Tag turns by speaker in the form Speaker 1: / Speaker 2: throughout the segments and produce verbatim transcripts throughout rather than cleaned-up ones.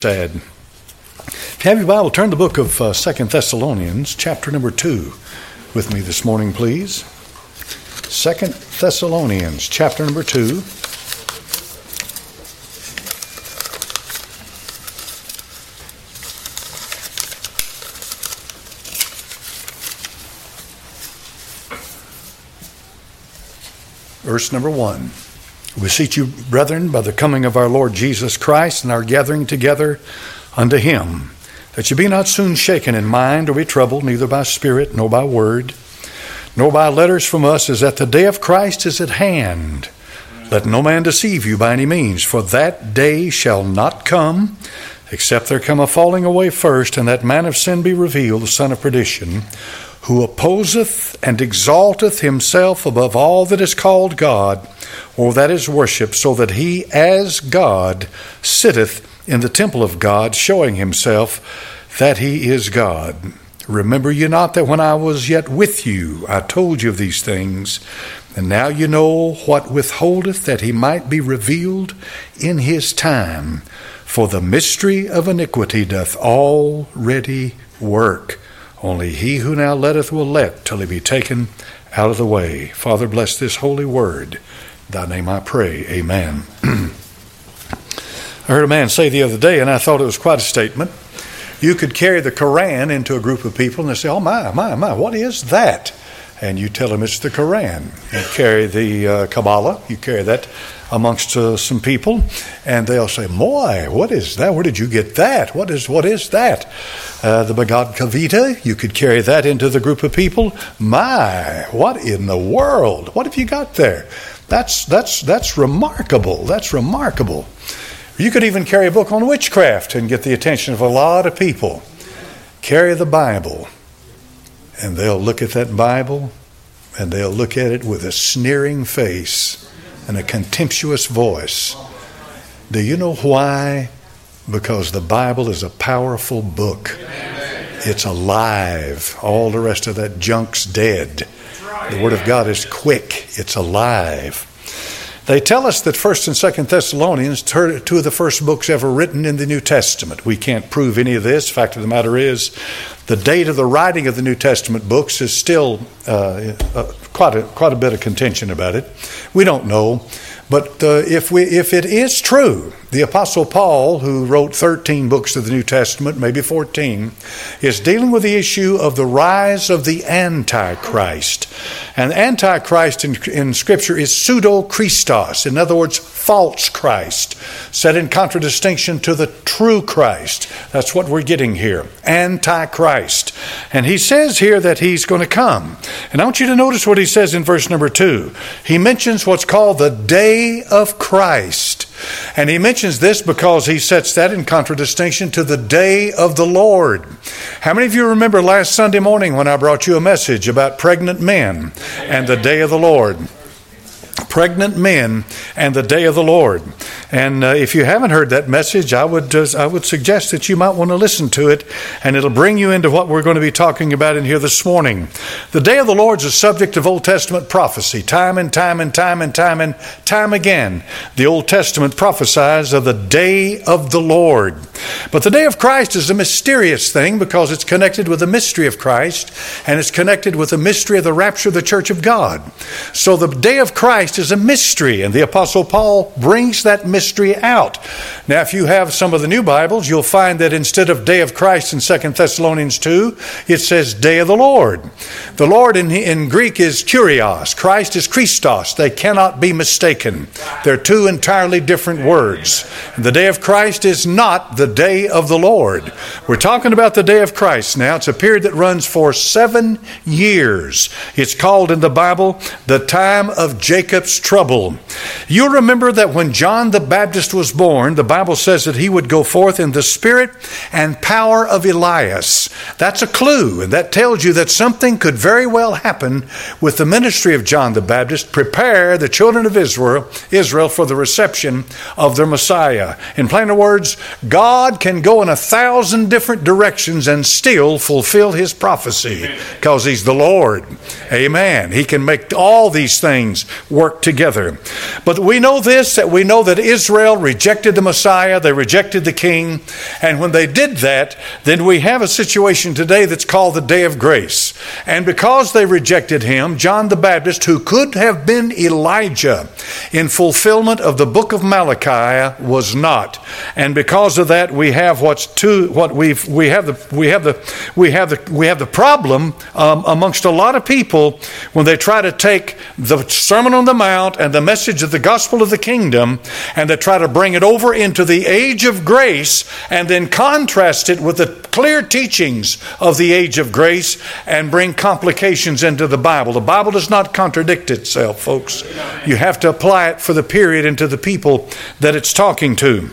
Speaker 1: Sad. If you have your Bible, turn to the book of uh, Second Thessalonians, chapter number two, with me this morning, please. Second Thessalonians, chapter number two. Verse number one. We beseech you, brethren, by the coming of our Lord Jesus Christ and our gathering together unto him, that ye be not soon shaken in mind or be troubled, neither by spirit, nor by word, nor by letters from us, as that the day of Christ is at hand. Let no man deceive you by any means, for that day shall not come, except there come a falling away first, and that man of sin be revealed, the son of perdition, who opposeth and exalteth himself above all that is called God, or that is worshipped, so that he as God sitteth in the temple of God, showing himself that he is God. Remember ye not that when I was yet with you, I told you of these things, and now you know what withholdeth, that he might be revealed in his time. For the mystery of iniquity doth already work. Only he who now letteth will let till he be taken out of the way. Father, bless this holy word. In thy name I pray. Amen. I heard a man say the other day, and I thought it was quite a statement. You could carry the Quran into a group of people, and they say, oh my, my, my, what is that? And you tell them it's the Quran. You carry the uh, Kabbalah, you carry that amongst uh, some people, and they'll say, "Moy, what is that? Where did you get that? What is what is that?" Uh, the Bhagavad Gita, you could carry that into the group of people. My, what in the world? What have you got there? That's that's that's remarkable. That's remarkable. You could even carry a book on witchcraft and get the attention of a lot of people. Carry the Bible, and they'll look at that Bible, and they'll look at it with a sneering face and a contemptuous voice. Do you know why? Because the Bible is a powerful book. It's alive. All the rest of that junk's dead. The Word of God is quick. It's alive. They tell us that First and Second Thessalonians, two of the first books ever written in the New Testament. We can't prove any of this. Fact of the matter is, the date of the writing of the New Testament books is still uh, uh, quite a quite a bit of contention about it. We don't know. But uh, if we if it is true, the Apostle Paul, who wrote thirteen books of the New Testament, maybe fourteen, is dealing with the issue of the rise of the Antichrist. And the Antichrist in, in Scripture is pseudo-Christos, in other words, false Christ, set in contradistinction to the true Christ. That's what we're getting here, Antichrist. And he says here that he's going to come. And I want you to notice what he says in verse number two. He mentions what's called the day of Christ. And he mentions this because he sets that in contradistinction to the day of the Lord. How many of you remember last Sunday morning when I brought you a message about pregnant men and the day of the Lord? Pregnant men and the day of the Lord. And uh, if you haven't heard that message, I would uh, I would suggest that you might want to listen to it, and it'll bring you into what we're going to be talking about in here this morning. The day of the Lord is a subject of Old Testament prophecy. Time and time and time and time and time again, the Old Testament prophesies of the day of the Lord. But the day of Christ is a mysterious thing because it's connected with the mystery of Christ, and it's connected with the mystery of the rapture of the church of God. So the day of Christ is a mystery, and the Apostle Paul brings that mystery out. Now, if you have some of the new Bibles, you'll find that instead of day of Christ in Second Thessalonians two, it says day of the Lord. The Lord in, in Greek is kurios. Christ is Christos. They cannot be mistaken. They're two entirely different words. The day of Christ is not the day of the Lord. We're talking about the day of Christ now. It's a period that runs for seven years. It's called in the Bible the time of Jacob's trouble. You remember that when John the Baptist was born, the Bible says that he would go forth in the spirit and power of Elias. That's a clue, and that tells you that something could very well happen with the ministry of John the Baptist. Prepare the children of Israel, Israel for the reception of their Messiah. In plainer words, God can can go in a thousand different directions and still fulfill his prophecy because he's the Lord. Amen. He can make all these things work together. But we know this, that we know that Israel rejected the Messiah. They rejected the King. And when they did that, then we have a situation today that's called the Day of Grace. And because they rejected him, John the Baptist, who could have been Elijah in fulfillment of the book of Malachi, was not. And because of that, we have what's two, what we've we have the we have the we have the we have the problem um, amongst a lot of people when they try to take the Sermon on the Mount and the message of the gospel of the kingdom and they try to bring it over into the age of grace and then contrast it with the clear teachings of the age of grace and bring complications into the Bible. The Bible does not contradict itself, folks. You have to apply it for the period and to the people that it's talking to.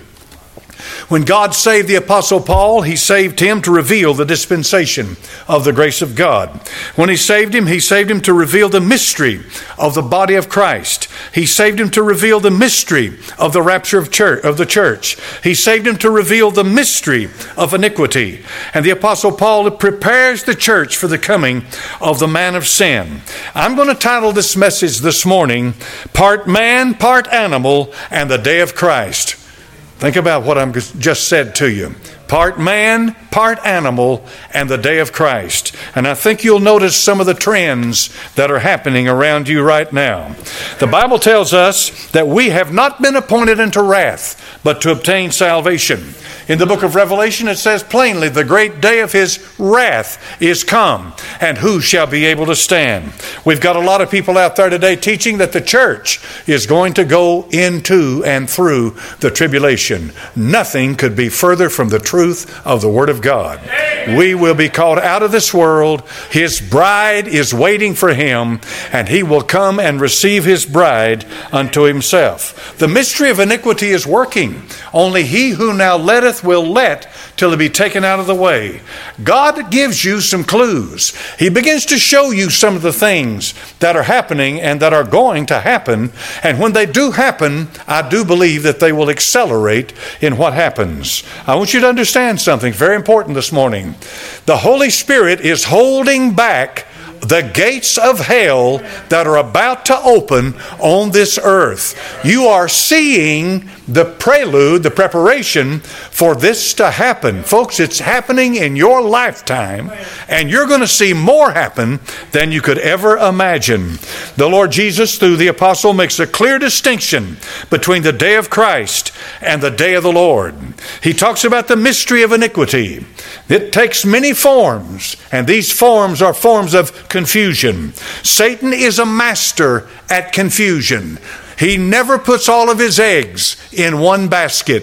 Speaker 1: When God saved the Apostle Paul, he saved him to reveal the dispensation of the grace of God. When he saved him, he saved him to reveal the mystery of the body of Christ. He saved him to reveal the mystery of the rapture of, church, of the church. He saved him to reveal the mystery of iniquity. And the Apostle Paul prepares the church for the coming of the man of sin. I'm going to title this message this morning, Part Man, Part Animal, and the Day of Christ. Think about what I've just said to you. Part man, part animal, and the day of Christ. And I think you'll notice some of the trends that are happening around you right now. The Bible tells us that we have not been appointed unto wrath, but to obtain salvation. In the book of Revelation, it says plainly, the great day of his wrath is come, and who shall be able to stand? We've got a lot of people out there today teaching that the church is going to go into and through the tribulation. Nothing could be further from the truth of the Word of God. We will be called out of this world. His bride is waiting for him, and he will come and receive his bride unto himself. The mystery of iniquity is working. Only he who now letteth will let till it be taken out of the way. God gives you some clues. He begins to show you some of the things that are happening and that are going to happen. And when they do happen, I do believe that they will accelerate in what happens. I want you to understand something very important this morning. The Holy Spirit is holding back the gates of hell that are about to open on this earth. You are seeing the prelude, the preparation for this to happen. Folks, it's happening in your lifetime, and you're going to see more happen than you could ever imagine. The Lord Jesus, through the apostle, makes a clear distinction between the day of Christ and the day of the Lord. He talks about the mystery of iniquity. It takes many forms, and these forms are forms of confusion. Satan is a master at confusion. He never puts all of his eggs in one basket.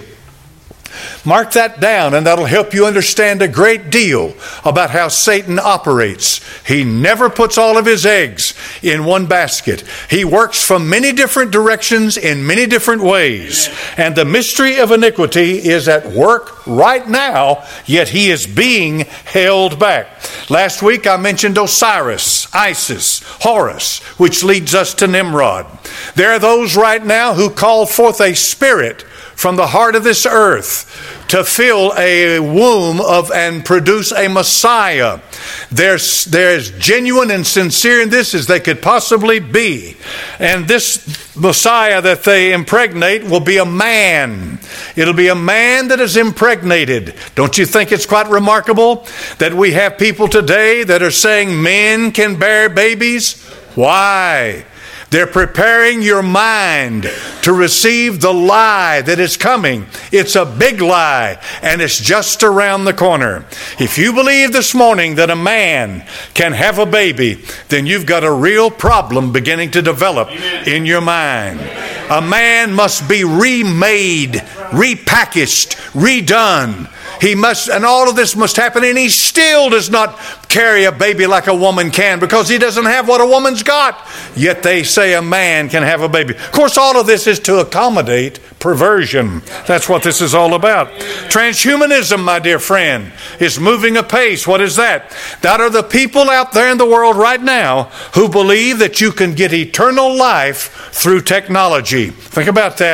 Speaker 1: Mark that down, and that'll help you understand a great deal about how Satan operates. He never puts all of his eggs in one basket. He works from many different directions in many different ways. And the mystery of iniquity is at work right now, yet he is being held back. Last week I mentioned Osiris, Isis, Horus, which leads us to Nimrod. There are those right now who call forth a spirit from the heart of this earth to fill a womb of and produce a Messiah. They're, they're as genuine and sincere in this as they could possibly be. And this Messiah that they impregnate will be a man. It'll be a man that is impregnated. Don't you think it's quite remarkable that we have people today that are saying men can bear babies? Why? They're preparing your mind to receive the lie that is coming. It's a big lie, and it's just around the corner. If you believe this morning that a man can have a baby, then you've got a real problem beginning to develop in your mind. A man must be remade, repackaged, redone. He must, and all of this must happen, and he still does not carry a baby like a woman can because he doesn't have what a woman's got. Yet they say a man can have a baby. Of course, all of this is to accommodate perversion. That's what this is all about. Transhumanism, my dear friend, is moving apace. What is that? That are the people out there in the world right now who believe that you can get eternal life through technology. Think about that.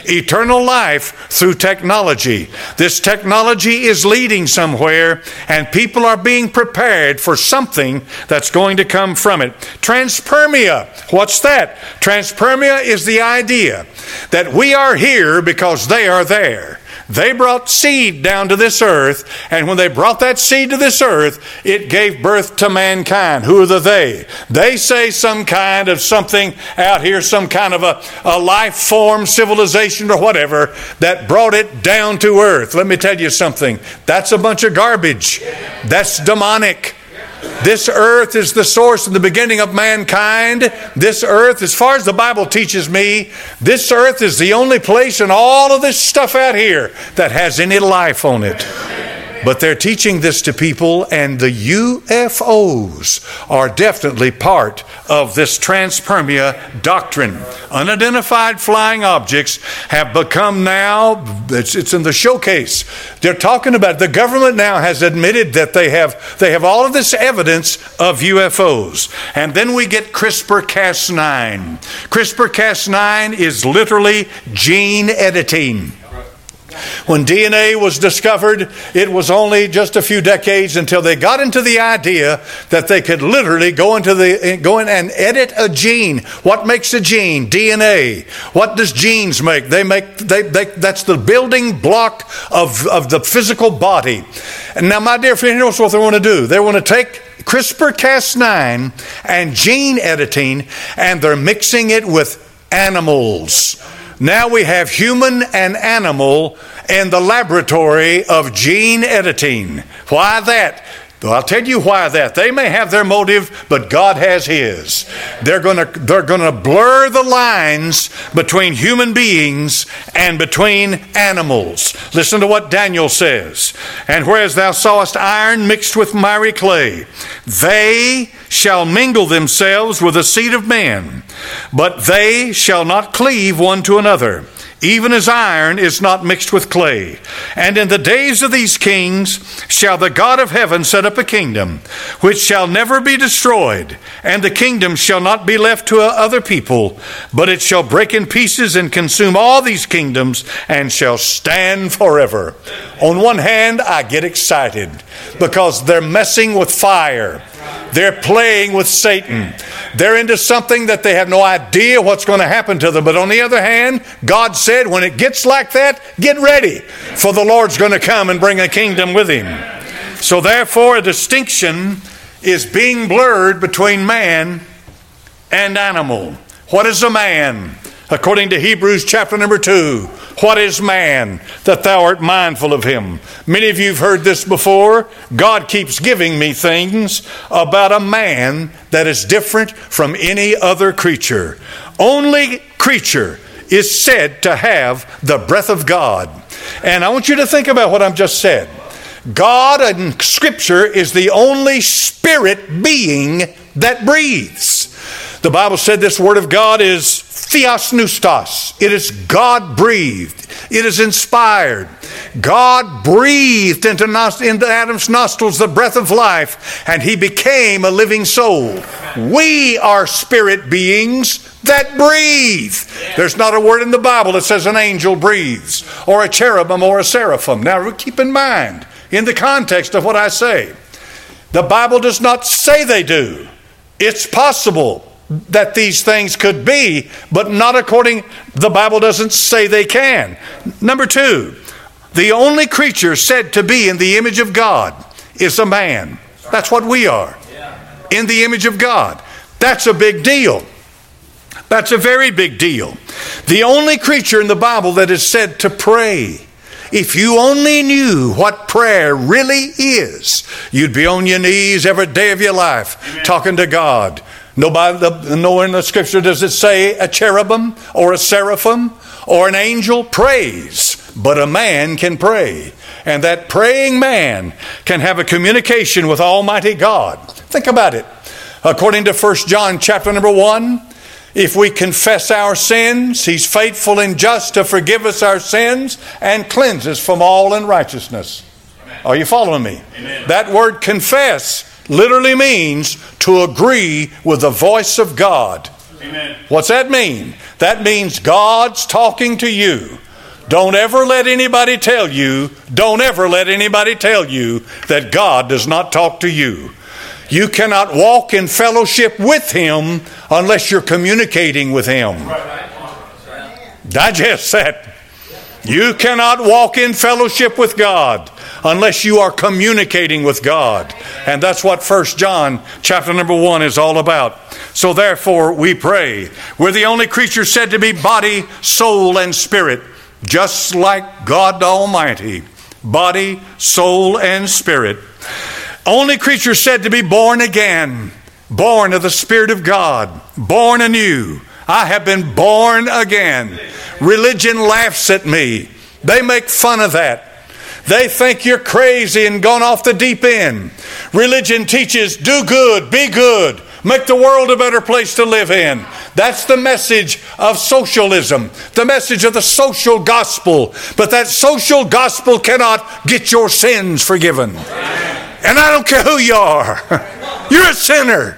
Speaker 1: eternal life through technology. This technology is leading somewhere, and people are being prepared for something that's going to come from it. Transpermia. What's that? Transpermia is the idea that we are here because they are there. They brought seed down to this earth, and when they brought that seed to this earth, it gave birth to mankind. Who are the they? They say some kind of something out here, some kind of a, a life form, civilization or whatever, that brought it down to earth. Let me tell you something. That's a bunch of garbage. That's demonic. This earth is the source and the beginning of mankind. This earth, as far as the Bible teaches me, this earth is the only place in all of this stuff out here that has any life on it. But they're teaching this to people, and the U F Os are definitely part of this transpermia doctrine. Unidentified flying objects have become now, it's, it's in the showcase. They're talking about, the government now has admitted that they have, they have all of this evidence of U F Os. And then we get CRISPR Cas nine. CRISPR Cas nine is literally gene editing. When D N A was discovered, it was only just a few decades until they got into the idea that they could literally go into the go in and edit a gene. What makes a gene? D N A. What does genes make? They make they, they that's the building block of, of the physical body. And now, my dear friend, here's what they want to do. They want to take CRISPR Cas nine and gene editing, and they're mixing it with animals. Now we have human and animal in the laboratory of gene editing. Why that? Well, I'll tell you why that. They may have their motive, but God has His. They're going to they're going to blur the lines between human beings and between animals. Listen to what Daniel says. And whereas thou sawest iron mixed with miry clay, they shall mingle themselves with the seed of men, but they shall not cleave one to another, even as iron is not mixed with clay. And in the days of these kings shall the God of heaven set up a kingdom, which shall never be destroyed, and the kingdom shall not be left to other people, but it shall break in pieces and consume all these kingdoms, and shall stand forever. On one hand, I get excited because they're messing with fire. They're playing with Satan. They're into something that they have no idea what's going to happen to them. But on the other hand, God said, when it gets like that, get ready, for the Lord's going to come and bring a kingdom with Him. So therefore, a distinction is being blurred between man and animal. What is a man? According to Hebrews chapter number two, what is man that thou art mindful of him? Many of you have heard this before. God keeps giving me things about a man that is different from any other creature. Only creature is said to have the breath of God. And I want you to think about what I've just said. God in Scripture is the only spirit being that breathes. The Bible said this Word of God is theos neustos. It is God-breathed. It is inspired. God breathed into, into Adam's nostrils the breath of life, and he became a living soul. We are spirit beings that breathe. There's not a word in the Bible that says an angel breathes, or a cherubim, or a seraphim. Now keep in mind, in the context of what I say, the Bible does not say they do. It's possible that these things could be, but not according, the Bible doesn't say they can. Number two, the only creature said to be in the image of God is a man. That's what we are. In the image of God. That's a big deal. That's a very big deal. The only creature in the Bible that is said to pray. If you only knew what prayer really is, you'd be on your knees every day of your life. Amen. Talking to God. Nobody, nowhere in the Scripture does it say a cherubim or a seraphim or an angel prays, but a man can pray. And that praying man can have a communication with Almighty God. Think about it. According to First John chapter number one, if we confess our sins, He's faithful and just to forgive us our sins and cleanse us from all unrighteousness. Amen. Are you following me? Amen. That word confess literally means to agree with the voice of God. Amen. What's that mean? That means God's talking to you. Don't ever let anybody tell you, don't ever let anybody tell you that God does not talk to you. You cannot walk in fellowship with Him unless you're communicating with Him. Digest that. You cannot walk in fellowship with God unless you are communicating with God. And that's what First John chapter number one is all about. So therefore we pray. We're the only creature said to be body, soul, and spirit, just like God Almighty. Body, soul, and spirit. Only creature said to be born again, born of the Spirit of God, born anew. I have been born again. Religion laughs at me. They make fun of that. They think you're crazy and gone off the deep end. Religion teaches, do good, be good, make the world a better place to live in. That's the message of socialism, the message of the social gospel. But that social gospel cannot get your sins forgiven. And I don't care who you are. You're a sinner.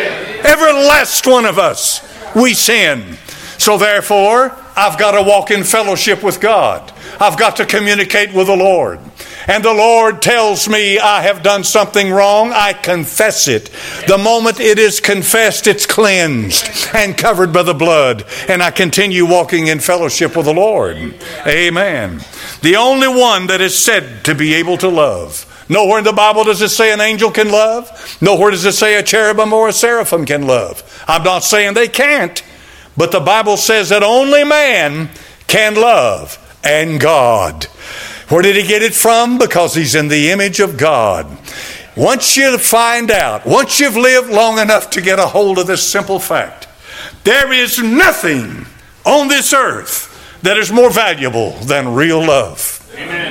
Speaker 1: Every last one of us, we sin. So therefore, I've got to walk in fellowship with God. I've got to communicate with the Lord. And the Lord tells me I have done something wrong, I confess it. The moment it is confessed, it's cleansed and covered by the blood. And I continue walking in fellowship with the Lord. Amen. The only one that is said to be able to love. Nowhere in the Bible does it say an angel can love. Nowhere does it say a cherubim or a seraphim can love. I'm not saying they can't. But the Bible says that only man can love, and God. Where did he get it from? Because he's in the image of God. Once you find out, once you've lived long enough to get a hold of this simple fact, there is nothing on this earth that is more valuable than real love.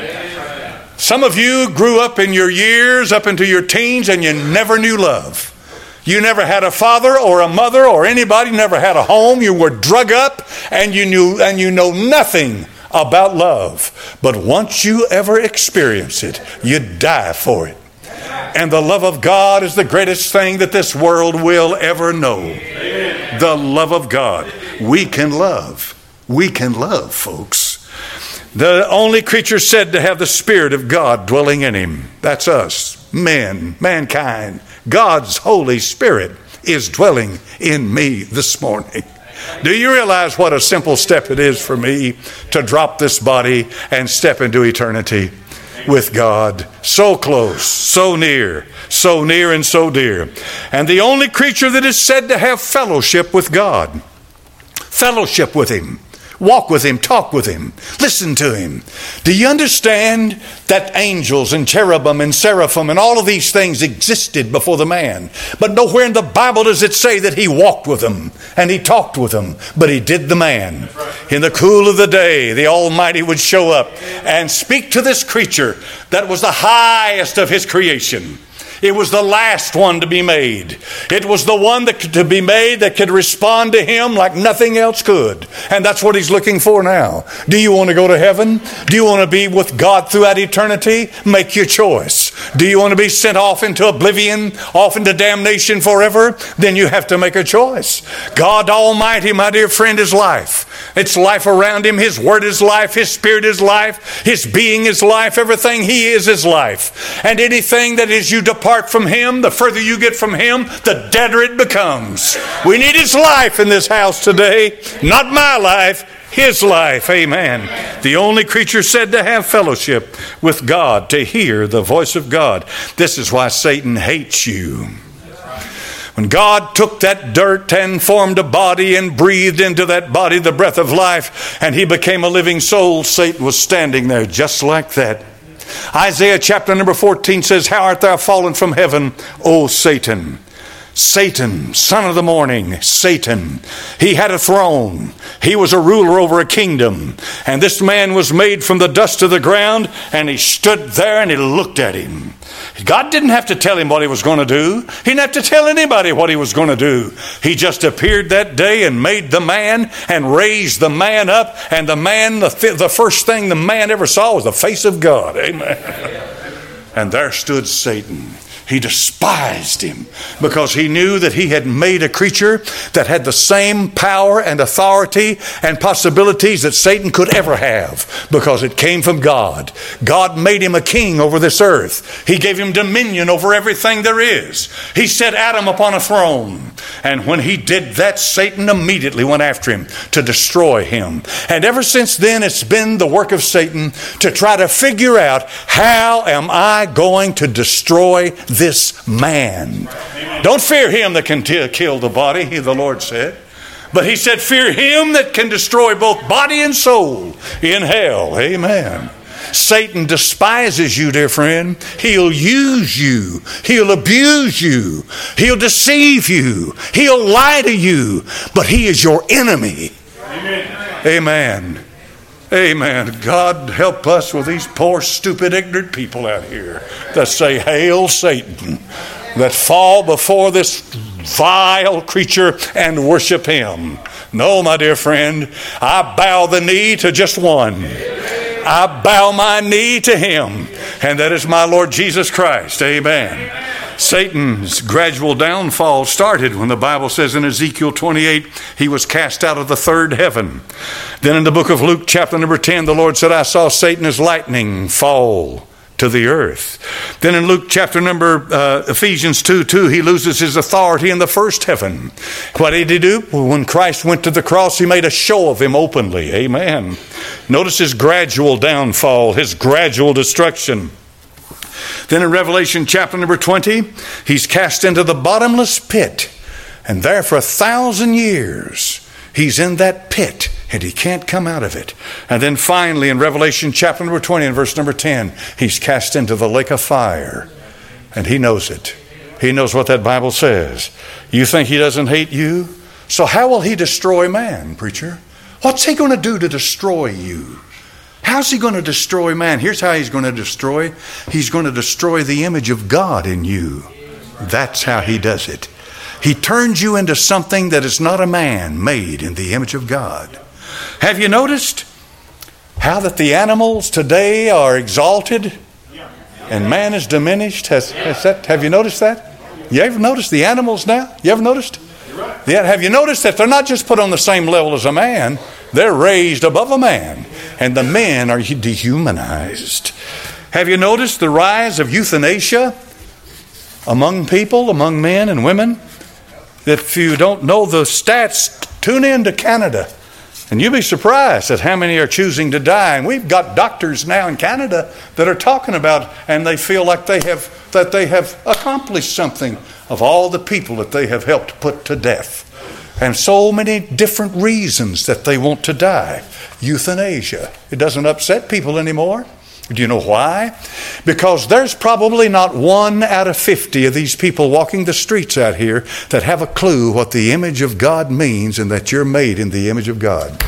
Speaker 1: Amen. Some of you grew up in your years, up into your teens, and you never knew love. You never had a father or a mother or anybody, never had a home. You were drug up and you knew and you know nothing about love. But once you ever experience it, you die for it. And the love of God is the greatest thing that this world will ever know. Amen. The love of God. We can love. We can love, folks. The only creature said to have the Spirit of God dwelling in him. That's us, men, mankind. God's Holy Spirit is dwelling in me this morning. Do you realize what a simple step it is for me to drop this body and step into eternity with God? So close, so near, so near and so dear. And the only creature that is said to have fellowship with God, fellowship with Him, walk with Him, talk with Him, listen to Him. Do you understand that angels and cherubim and seraphim and all of these things existed before the man? But nowhere in the Bible does it say that He walked with them and He talked with them, but He did the man. In the cool of the day, the Almighty would show up and speak to this creature that was the highest of His creation. It was the last one to be made. It was the one that could to be made that could respond to Him like nothing else could. And that's what He's looking for now. Do you want to go to heaven? Do you want to be with God throughout eternity? Make your choice. Do you want to be sent off into oblivion, off into damnation forever? Then you have to make a choice. God Almighty, my dear friend, is life. It's life around Him. His Word is life. His Spirit is life. His being is life. Everything He is is life. And anything that is you depart from Him, the further you get from Him, the deader it becomes. We need His life in this house today. Not my life, His life. Amen. The only creature said to have fellowship with God, to hear the voice of God. This is why Satan hates you. When God took that dirt and formed a body and breathed into that body the breath of life, and he became a living soul, Satan was standing there just like that. Isaiah chapter number fourteen says, "How art thou fallen from heaven, O Satan?" Satan, son of the morning, Satan. He had a throne. He was a ruler over a kingdom. And this man was made from the dust of the ground, and he stood there and he looked at him. God didn't have to tell him what he was going to do. He didn't have to tell anybody what he was going to do. He just appeared that day and made the man and raised the man up. And the man, the, th- the first thing the man ever saw was the face of God. Amen. And there stood Satan. He despised him because he knew that he had made a creature that had the same power and authority and possibilities that Satan could ever have, because it came from God. God made him a king over this earth. He gave him dominion over everything there is. He set Adam upon a throne. And when he did that, Satan immediately went after him to destroy him. And ever since then, it's been the work of Satan to try to figure out, how am I going to destroy this man? Don't fear him that can t- kill the body, the Lord said. But he said, fear him that can destroy both body and soul in hell. Amen. Satan despises you, dear friend. He'll use you. He'll abuse you. He'll deceive you. He'll lie to you. But he is your enemy. Amen. Amen. Amen. God help us with these poor, stupid, ignorant people out here that say, hail Satan, that fall before this vile creature and worship him. No, my dear friend, I bow the knee to just one. I bow my knee to him, and that is my Lord Jesus Christ. Amen. Satan's gradual downfall started when the Bible says in Ezekiel twenty-eight, he was cast out of the third heaven. Then in the book of Luke, chapter number ten, the Lord said, I saw Satan as lightning fall to the earth. Then in Luke chapter number, uh, Ephesians two, two, he loses his authority in the first heaven. What did he do? When Christ went to the cross, he made a show of him openly. Amen. Notice his gradual downfall, his gradual destruction. Then in Revelation chapter number twenty, he's cast into the bottomless pit. And there for a thousand years, he's in that pit and he can't come out of it. And then finally in Revelation chapter number twenty and verse number ten, he's cast into the lake of fire. And he knows it. He knows what that Bible says. You think he doesn't hate you? So how will he destroy man, preacher? What's he going to do to destroy you? How's he going to destroy man? Here's how he's going to destroy. He's going to destroy the image of God in you. That's how he does it. He turns you into something that is not a man made in the image of God. Have you noticed how that the animals today are exalted and man is diminished? Has, has that, have you noticed that? You ever noticed the animals now? You ever noticed? Yeah, have you noticed that they're not just put on the same level as a man? They're raised above a man. And the men are dehumanized. Have you noticed the rise of euthanasia among people, among men and women? If you don't know the stats, tune in to Canada. And you'll be surprised at how many are choosing to die. And we've got doctors now in Canada that are talking about, and they feel like they have that they have accomplished something of all the people that they have helped put to death. And so many different reasons that they want to die. Euthanasia. It doesn't upset people anymore. Do you know why? Because there's probably not one out of fifty of these people walking the streets out here that have a clue what the image of God means and that you're made in the image of God.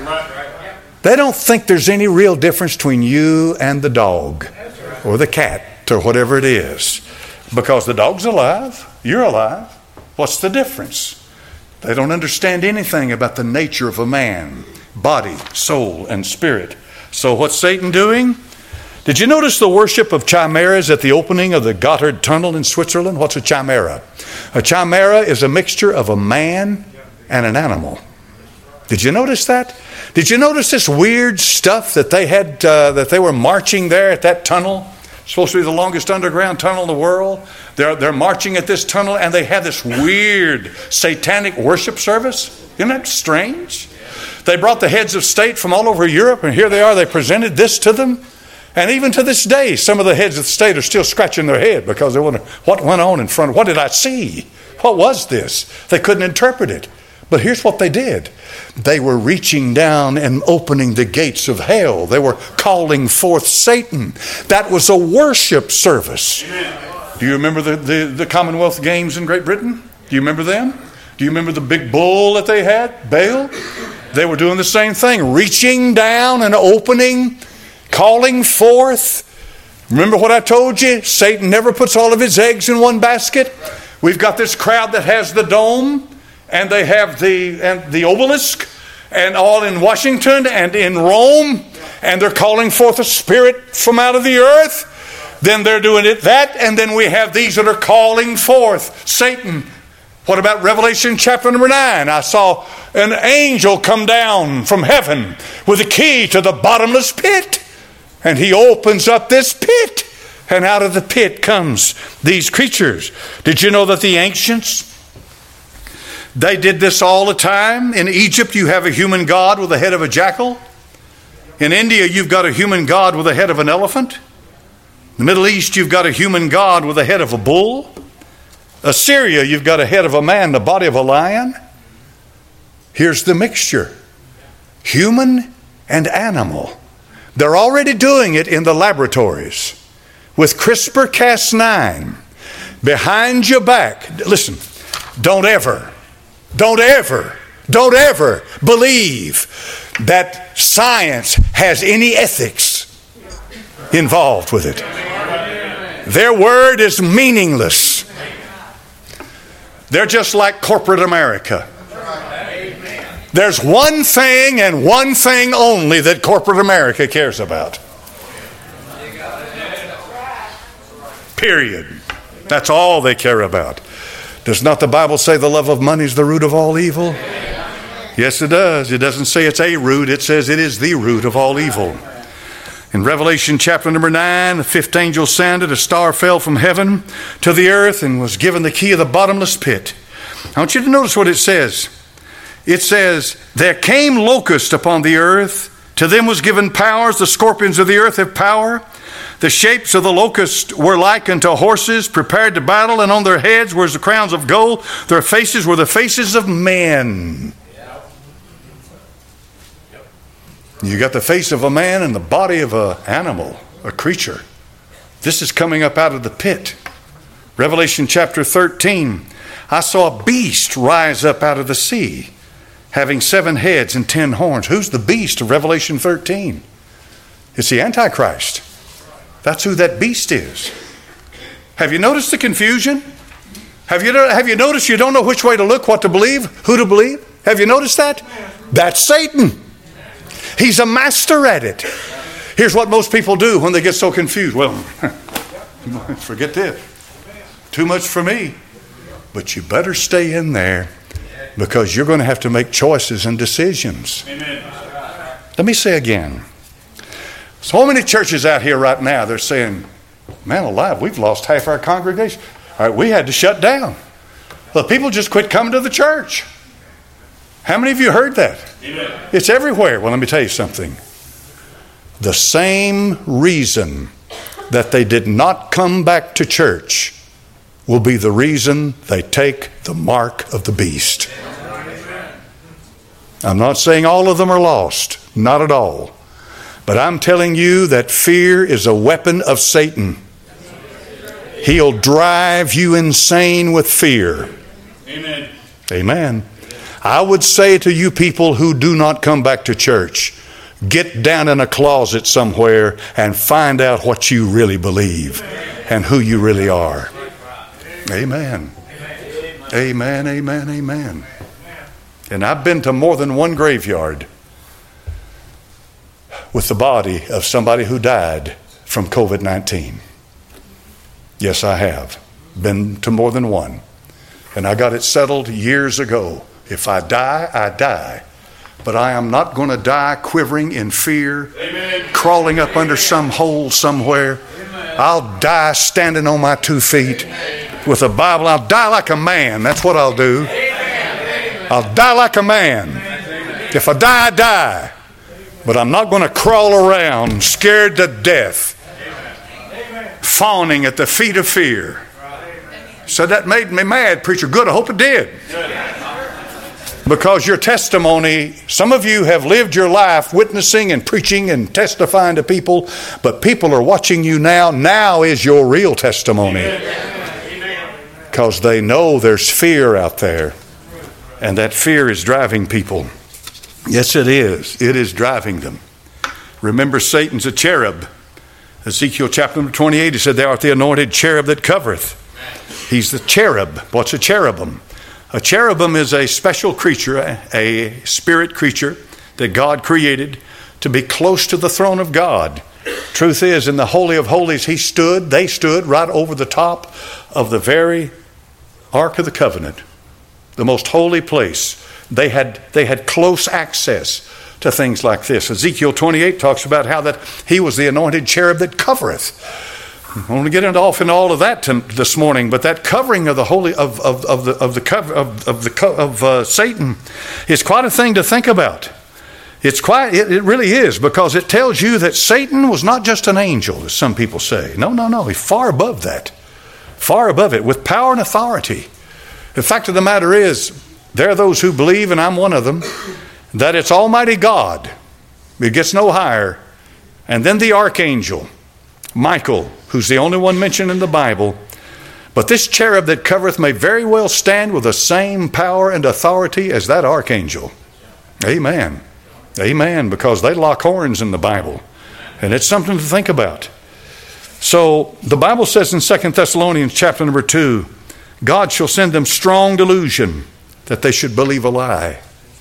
Speaker 1: They don't think there's any real difference between you and the dog or the cat or whatever it is. Because the dog's alive, you're alive. What's the difference? They don't understand anything about the nature of a man, body, soul, and spirit. So what's Satan doing? Did you notice the worship of chimeras at the opening of the Gotthard Tunnel in Switzerland? What's a chimera? A chimera is a mixture of a man and an animal. Did you notice that? Did you notice this weird stuff that they had, uh, that they were marching there at that tunnel? It's supposed to be the longest underground tunnel in the world. They're, they're marching at this tunnel and they have this weird satanic worship service. Isn't that strange? They brought the heads of state from all over Europe, and here they are. They presented this to them. And even to this day, some of the heads of the state are still scratching their head because they wonder, what went on in front? What did I see? What was this? They couldn't interpret it. But here's what they did. They were reaching down and opening the gates of hell. They were calling forth Satan. That was a worship service. Do you remember the, the, the Commonwealth Games in Great Britain? Do you remember them? Do you remember the big bull that they had, Baal? They were doing the same thing, reaching down and opening, calling forth. Remember what I told you? Satan never puts all of his eggs in one basket. We've got this crowd that has the dome, and they have the and the obelisk, and all in Washington and in Rome, and they're calling forth a spirit from out of the earth. Then they're doing it that, and then we have these that are calling forth Satan. What about Revelation chapter number nine? I saw an angel come down from heaven with a key to the bottomless pit. And he opens up this pit. And out of the pit comes these creatures. Did you know that the ancients, they did this all the time? In Egypt, you have a human god with the head of a jackal. In India, you've got a human god with the head of an elephant. In the Middle East, you've got a human god with the head of a bull. Assyria, you've got a head of a man, the body of a lion. Here's the mixture. Human and animal. They're already doing it in the laboratories with CRISPR Cas nine. Behind your back. Listen, don't ever, don't ever, don't ever believe that science has any ethics involved with it. Their word is meaningless. They're just like corporate America. There's one thing and one thing only that corporate America cares about. Period. That's all they care about. Does not the Bible say the love of money is the root of all evil? Yes, it does. It doesn't say it's a root. It says it is the root of all evil. In Revelation chapter number nine, the fifth angel sounded, a star fell from heaven to the earth and was given the key of the bottomless pit. I want you to notice what it says. It says, there came locusts upon the earth. To them was given powers. The scorpions of the earth have power. The shapes of the locusts were like unto horses prepared to battle, and on their heads were the crowns of gold. Their faces were the faces of men. You got the face of a man and the body of an animal, a creature. This is coming up out of the pit. Revelation chapter thirteen. I saw a beast rise up out of the sea, having seven heads and ten horns. Who's the beast of Revelation thirteen? It's the Antichrist. That's who that beast is. Have you noticed the confusion? Have you, have you noticed you don't know which way to look, what to believe, who to believe? Have you noticed that? That's Satan. He's a master at it. Here's what most people do when they get so confused. Well, forget this. Too much for me. But you better stay in there, because you're going to have to make choices and decisions. Amen. Let me say again. So many churches out here right now, they're saying, man alive, we've lost half our congregation. All right, we had to shut down. Well, people just quit coming to the church. How many of you heard that? Amen. It's everywhere. Well, let me tell you something. The same reason that they did not come back to church will be the reason they take the mark of the beast. I'm not saying all of them are lost. Not at all. But I'm telling you that fear is a weapon of Satan. He'll drive you insane with fear. Amen. Amen. I would say to you people who do not come back to church, get down in a closet somewhere and find out what you really believe and who you really are. Amen. Amen, amen, amen. And I've been to more than one graveyard with the body of somebody who died from covid nineteen. Yes, I have. Been to more than one. And I got it settled years ago. If I die, I die. But I am not going to die quivering in fear, Amen. Crawling up under some hole somewhere. Amen. I'll die standing on my two feet Amen. With a Bible. I'll die like a man. That's what I'll do. Amen. I'll die like a man. Amen. If I die, I die. But I'm not going to crawl around scared to death, Amen. Fawning at the feet of fear. So that made me mad, preacher. Good, I hope it did. Because your testimony, some of you have lived your life witnessing and preaching and testifying to people, but people are watching you now. Now is your real testimony. Because they know there's fear out there. And that fear is driving people. Yes, it is. It is driving them. Remember, Satan's a cherub. Ezekiel chapter number twenty-eight, he said, thou art the anointed cherub that covereth. He's the cherub. What's a cherubim? A cherubim is a special creature, a spirit creature that God created to be close to the throne of God, Truth is, in the Holy of Holies, he stood, they stood right over the top of the very Ark of the Covenant, the most holy place. They had, they had close access to things like this. Ezekiel twenty-eight talks about how that he was the anointed cherub that covereth. I don't want to get into off into all of that to, this morning, but that covering of the holy of of, of the of the cover of of the of uh, Satan is quite a thing to think about. It's quite it, it really is, because it tells you that Satan was not just an angel, as some people say. No, no, no. He's far above that, far above it, with power and authority. The fact of the matter is, there are those who believe, and I'm one of them, that it's Almighty God. It gets no higher. And then the archangel, Michael, who's the only one mentioned in the Bible. But this cherub that covereth may very well stand with the same power and authority as that archangel. Amen. Amen. Because they lock horns in the Bible. And it's something to think about. So the Bible says in Second Thessalonians chapter number two, God shall send them strong delusion that they should believe a lie.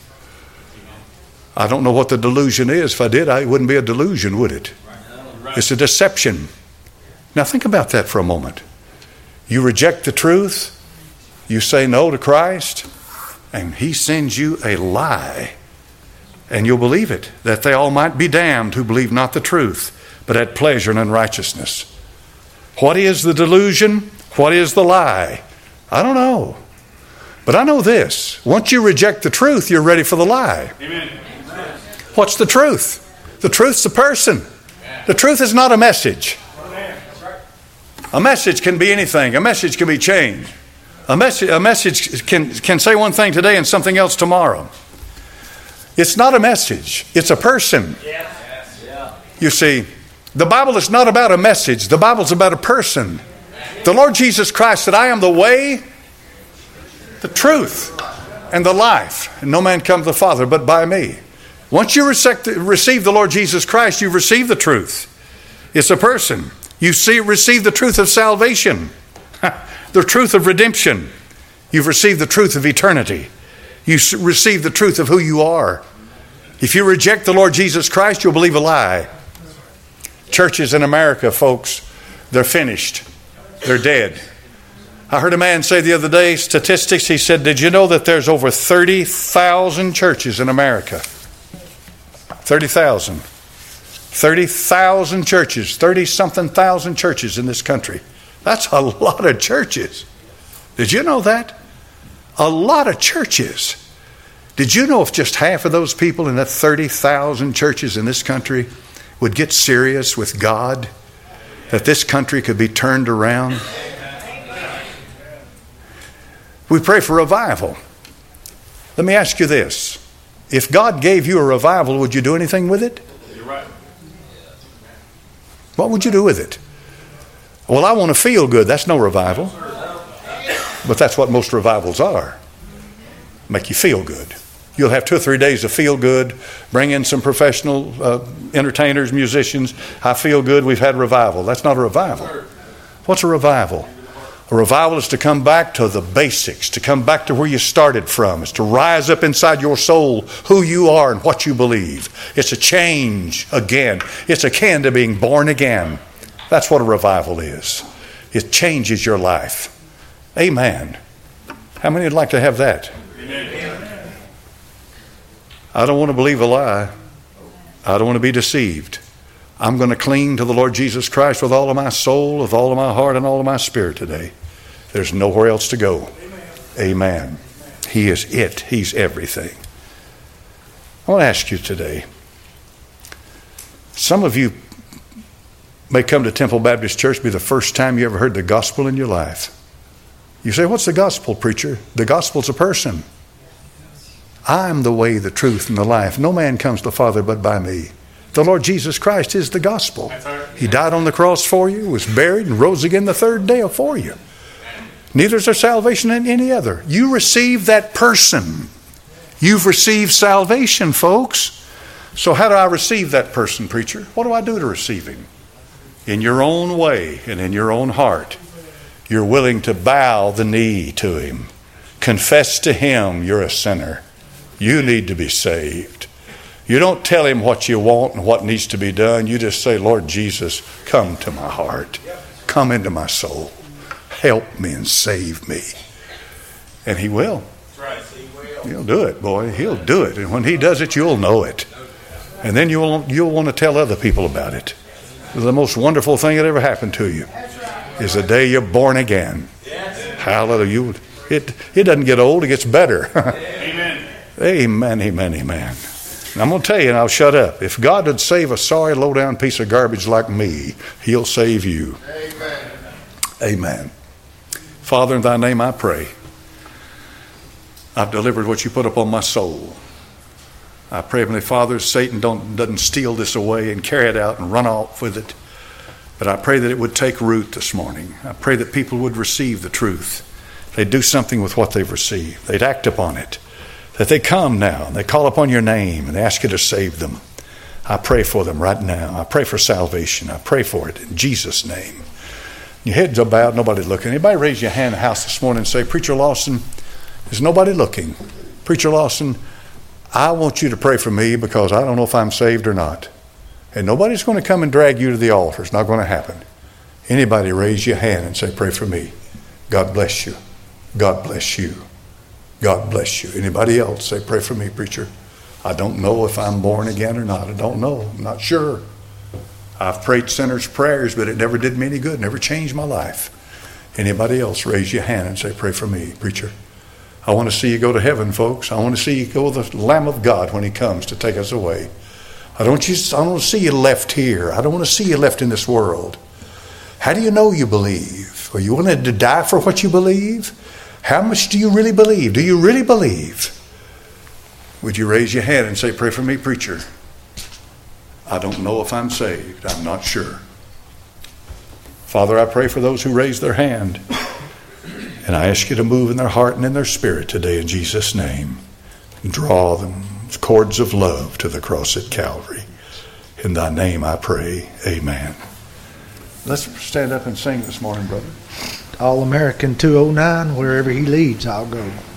Speaker 1: I don't know what the delusion is. If I did, it wouldn't be a delusion, would it? It's a deception. Now think about that for a moment. You reject the truth, you say no to Christ, and he sends you a lie. And you'll believe it, that they all might be damned who believe not the truth, but had pleasure in unrighteousness. What is the delusion? What is the lie? I don't know. But I know this. Once you reject the truth, you're ready for the lie.
Speaker 2: Amen.
Speaker 1: What's the truth? The truth's the person. The truth is not a message. A message can be anything. A message can be changed. A message, a message can, can say one thing today and something else tomorrow. It's not a message. It's a person. You see, the Bible is not about a message. The Bible's about a person. The Lord Jesus Christ said, I am the way, the truth, and the life. And no man comes to the Father but by me. Once you receive the Lord Jesus Christ, you've received the truth. It's a person. You see, receive the truth of salvation, the truth of redemption. You've received the truth of eternity. You receive the truth of who you are. If you reject the Lord Jesus Christ, you'll believe a lie. Churches in America, folks, they're finished. They're dead. I heard a man say the other day, statistics, he said, did you know that there's over thirty thousand churches in America? thirty thousand. thirty thousand churches, thirty-something thousand churches in this country. That's a lot of churches. Did you know that? A lot of churches. Did you know if just half of those people in that thirty thousand churches in this country would get serious with God, that this country could be turned around? We pray for revival. Let me ask you this. If God gave you a revival, would you do anything with it?
Speaker 2: You're right.
Speaker 1: What would you do with it? Well, I want to feel good. That's no revival. But that's what most revivals are. Make you feel good. You'll have two or three days of feel good. Bring in some professional uh, entertainers, musicians. I feel good. We've had revival. That's not a revival. What's a revival? A revival is to come back to the basics, to come back to where you started from. It's to rise up inside your soul who you are and what you believe. It's a change again. It's akin to being born again. That's what a revival is. It changes your life. Amen. How many would like to have that?
Speaker 2: Amen.
Speaker 1: I don't want to believe a lie. I don't want to be deceived. I'm going to cling to the Lord Jesus Christ with all of my soul, with all of my heart, and all of my spirit today. There's nowhere else to go. Amen. He is it. He's everything. I want to ask you today. Some of you may come to Temple Baptist Church, be the first time you ever heard the gospel in your life. You say, what's the gospel, preacher? The gospel's a person. I'm the way, the truth, and the life. No man comes to the Father but by me. The Lord Jesus Christ is the gospel. He died on the cross for you, was buried, and rose again the third day for you. Neither is there salvation in any other. You receive that person. You've received salvation, folks. So how do I receive that person, preacher? What do I do to receive him? In your own way and in your own heart, you're willing to bow the knee to him. Confess to him you're a sinner. You need to be saved. You don't tell him what you want and what needs to be done. You just say, Lord Jesus, come to my heart. Come into my soul. Help me and save me. And he will. He'll do it, boy. He'll do it. And when he does it, you'll know it. And then you'll you'll want to tell other people about it. The most wonderful thing that ever happened to you is the day you're born again. Hallelujah. It, it doesn't get old. It gets better. Amen. Amen, amen, amen. And I'm going to tell you, and I'll shut up. If God would save a sorry, low-down piece of garbage like me, he'll save you. Amen. Amen. Father, in thy name I pray. I've delivered what you put upon my soul. I pray, Heavenly Father, Satan don't, doesn't steal this away and carry it out and run off with it. But I pray that it would take root this morning. I pray that people would receive the truth. They'd do something with what they've received. They'd act upon it. That they come now and they call upon your name and they ask you to save them. I pray for them right now. I pray for salvation. I pray for it in Jesus' name. Your heads are bowed, nobody looking. Anybody raise your hand in the house this morning and say, Preacher Lawson, there's nobody looking. Preacher Lawson, I want you to pray for me because I don't know if I'm saved or not. And nobody's going to come and drag you to the altar. It's not going to happen. Anybody raise your hand and say, pray for me. God bless you. God bless you. God bless you. Anybody else say, pray for me, preacher. I don't know if I'm born again or not. I don't know. I'm not sure. I've prayed sinners' prayers, but it never did me any good. Never changed my life. Anybody else raise your hand and say, pray for me, preacher. I want to see you go to heaven, folks. I want to see you go with the Lamb of God when he comes to take us away. I don't, just, I don't want to see you left here. I don't want to see you left in this world. How do you know you believe? Are you willing to die for what you believe? How much do you really believe? Do you really believe? Would you raise your hand and say, pray for me, preacher? I don't know if I'm saved. I'm not sure. Father, I pray for those who raise their hand. And I ask you to move in their heart and in their spirit today in Jesus' name. Draw them cords of love to the cross at Calvary. In thy name I pray. Amen. Let's stand up and sing this morning, brother.
Speaker 2: All-American two oh nine, wherever he leads, I'll go.